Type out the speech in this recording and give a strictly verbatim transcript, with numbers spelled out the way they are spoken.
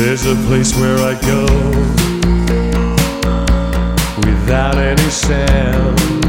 There's a place where I go without any sound.